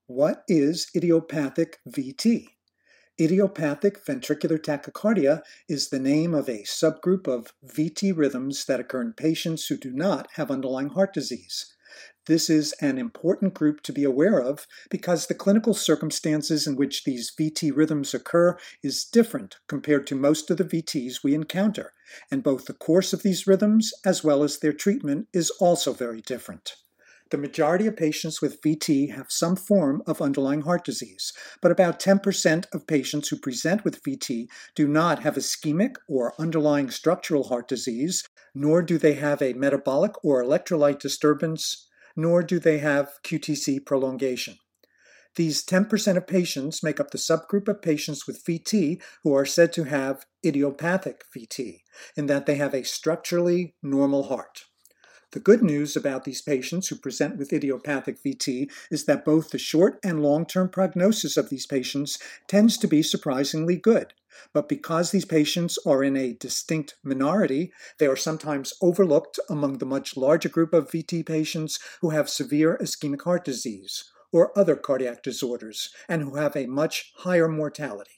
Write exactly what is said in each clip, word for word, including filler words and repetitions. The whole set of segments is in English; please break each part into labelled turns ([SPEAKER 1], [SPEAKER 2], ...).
[SPEAKER 1] What is idiopathic V T? Idiopathic ventricular tachycardia is the name of a subgroup of V T rhythms that occur in patients who do not have underlying heart disease. This is an important group to be aware of because the clinical circumstances in which these V T rhythms occur is different compared to most of the V Ts we encounter, and both the course of these rhythms as well as their treatment is also very different. The majority of patients with V T have some form of underlying heart disease, but about ten percent of patients who present with V T do not have ischemic or underlying structural heart disease, nor do they have a metabolic or electrolyte disturbance, nor do they have Q T C prolongation. These ten percent of patients make up the subgroup of patients with V T who are said to have idiopathic V T, in that they have a structurally normal heart. The good news about these patients who present with idiopathic V T is that both the short and long-term prognosis of these patients tends to be surprisingly good. But because these patients are in a distinct minority, they are sometimes overlooked among the much larger group of V T patients who have severe ischemic heart disease or other cardiac disorders and who have a much higher mortality.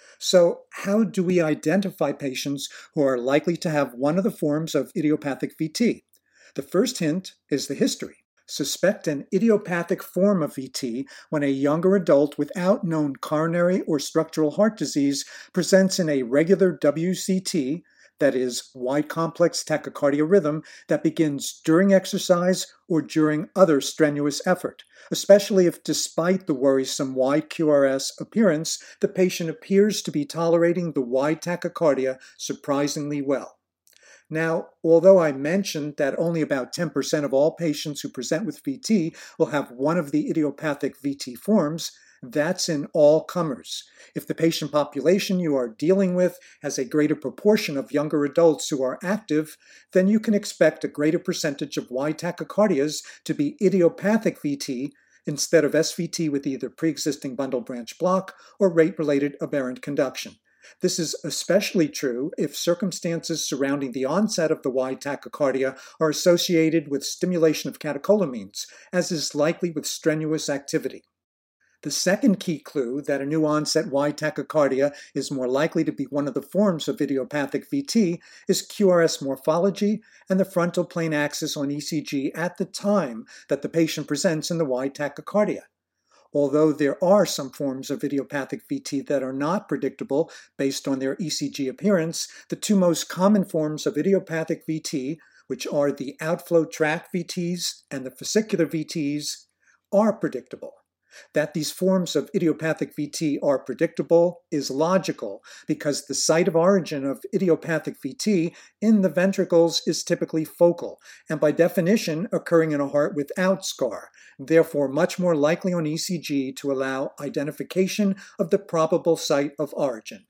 [SPEAKER 1] So, how do we identify patients who are likely to have one of the forms of idiopathic V T? The first hint is the history. Suspect an idiopathic form of V T when a younger adult without known coronary or structural heart disease presents in a regular W C T, that is, wide complex tachycardia rhythm, that begins during exercise or during other strenuous effort, especially if, despite the worrisome wide Q R S appearance, the patient appears to be tolerating the wide tachycardia surprisingly well. Now, although I mentioned that only about ten percent of all patients who present with V T will have one of the idiopathic V T forms, that's in all comers. If the patient population you are dealing with has a greater proportion of younger adults who are active, then you can expect a greater percentage of wide tachycardias to be idiopathic V T instead of S V T with either pre-existing bundle branch block or rate-related aberrant conduction. This is especially true if circumstances surrounding the onset of the wide tachycardia are associated with stimulation of catecholamines, as is likely with strenuous activity. The second key clue that a new onset wide tachycardia is more likely to be one of the forms of idiopathic V T is Q R S morphology and the frontal plane axis on E C G at the time that the patient presents in the wide tachycardia. Although there are some forms of idiopathic V T that are not predictable based on their E C G appearance, the two most common forms of idiopathic V T, which are the outflow tract V Ts and the fascicular V Ts, are predictable. That these forms of idiopathic V T are predictable is logical because the site of origin of idiopathic V T in the ventricles is typically focal and by definition occurring in a heart without scar, therefore much more likely on E C G to allow identification of the probable site of origin.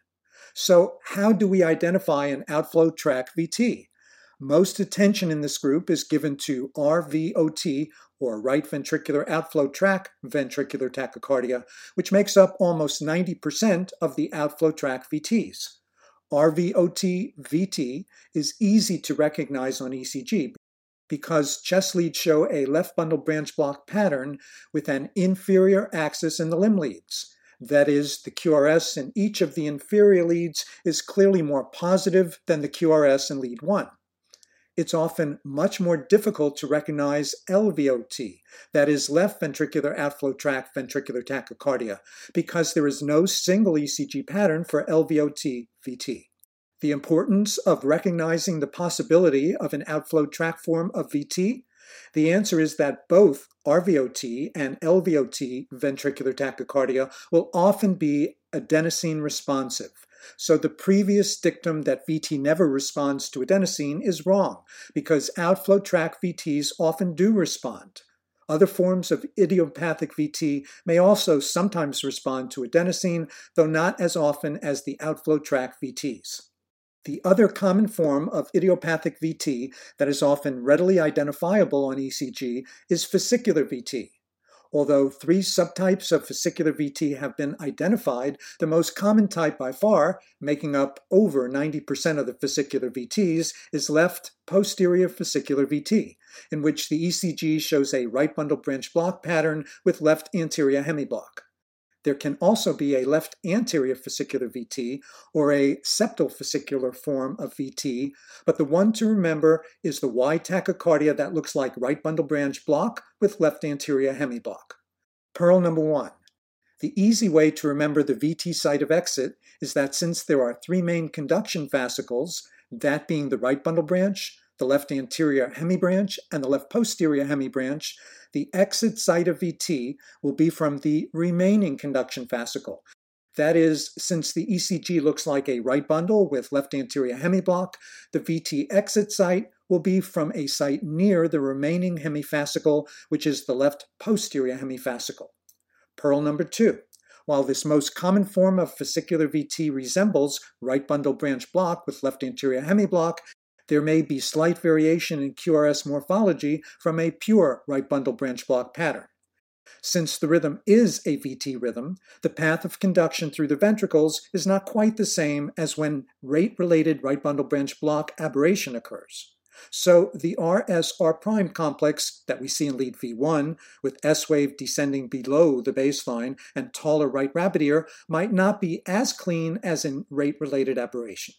[SPEAKER 1] So how do we identify an outflow tract V T? Most attention in this group is given to R V O T, or right ventricular outflow tract ventricular tachycardia, which makes up almost ninety percent of the outflow tract V Ts. R V O T V T is easy to recognize on E C G because chest leads show a left bundle branch block pattern with an inferior axis in the limb leads. That is, the Q R S in each of the inferior leads is clearly more positive than the Q R S in lead one. It's often much more difficult to recognize L V O T, that is left ventricular outflow tract ventricular tachycardia, because there is no single E C G pattern for L V O T V T. The importance of recognizing the possibility of an outflow tract form of V T? The answer is that both R V O T and L V O T ventricular tachycardia will often be adenosine responsive. So the previous dictum that V T never responds to adenosine is wrong, because outflow tract V Ts often do respond. Other forms of idiopathic V T may also sometimes respond to adenosine, though not as often as the outflow tract V Ts. The other common form of idiopathic V T that is often readily identifiable on E C G is fascicular V T. Although three subtypes of fascicular V T have been identified, the most common type by far, making up over ninety percent of the fascicular V Ts, is left posterior fascicular V T, in which the E C G shows a right bundle branch block pattern with left anterior hemiblock. There can also be a left anterior fascicular V T or a septal fascicular form of V T, but the one to remember is the Y tachycardia that looks like right bundle branch block with left anterior hemiblock. Pearl number one. The easy way to remember the V T site of exit is that since there are three main conduction fascicles, that being the right bundle branch, the left anterior hemibranch, and the left posterior hemibranch, the exit site of V T will be from the remaining conduction fascicle. That is, since the E C G looks like a right bundle with left anterior hemiblock, the V T exit site will be from a site near the remaining hemifascicle, which is the left posterior hemifascicle. Pearl number two. While this most common form of fascicular V T resembles right bundle branch block with left anterior hemiblock, there may be slight variation in Q R S morphology from a pure right bundle branch block pattern. Since the rhythm is a V T rhythm, the path of conduction through the ventricles is not quite the same as when rate-related right bundle branch block aberration occurs. So the R S R' complex that we see in lead V one, with S-wave descending below the baseline and taller right rabbit ear, might not be as clean as in rate-related aberration.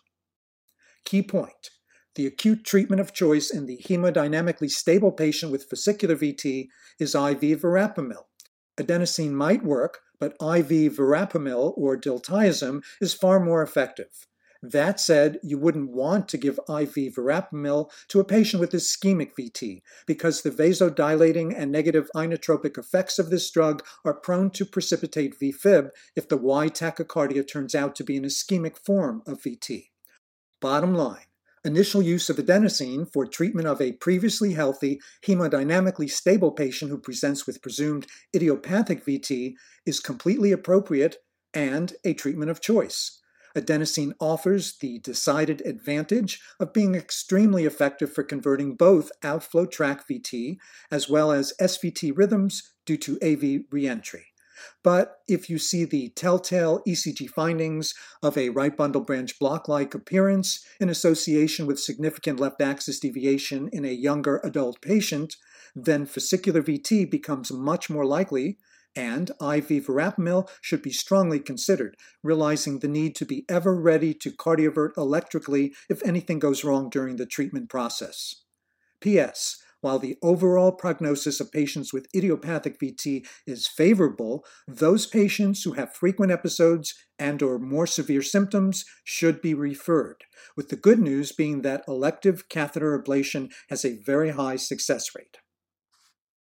[SPEAKER 1] Key point. The acute treatment of choice in the hemodynamically stable patient with fascicular V T is I V verapamil. Adenosine might work, but I V verapamil or diltiazem is far more effective. That said, you wouldn't want to give I V verapamil to a patient with ischemic V T because the vasodilating and negative inotropic effects of this drug are prone to precipitate V Fib if the Y tachycardia turns out to be an ischemic form of V T. Bottom line. Initial use of adenosine for treatment of a previously healthy, hemodynamically stable patient who presents with presumed idiopathic V T is completely appropriate and a treatment of choice. Adenosine offers the decided advantage of being extremely effective for converting both outflow tract V T as well as S V T rhythms due to A V reentry. But if you see the telltale E C G findings of a right bundle branch block-like appearance in association with significant left axis deviation in a younger adult patient, then fascicular V T becomes much more likely, and I V verapamil should be strongly considered, realizing the need to be ever ready to cardiovert electrically if anything goes wrong during the treatment process. P S While the overall prognosis of patients with idiopathic V T is favorable, those patients who have frequent episodes and or more severe symptoms should be referred, with the good news being that elective catheter ablation has a very high success rate.